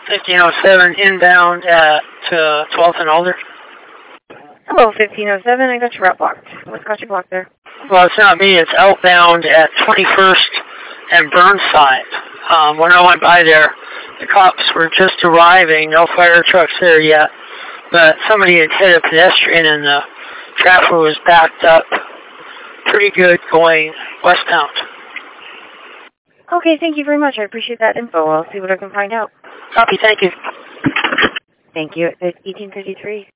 1507 inbound at 12th and Alder. Hello, 1507. I got your route blocked. What's got you blocked there? Well, it's not me. It's outbound at 21st and Burnside. When I went by there, the cops were just arriving. No fire trucks there yet. But somebody had hit a pedestrian and the traffic was backed up pretty good going westbound. Okay, thank you very much. I appreciate that info. I'll see what I can find out. Copy, thank you. Thank you. It's 1853.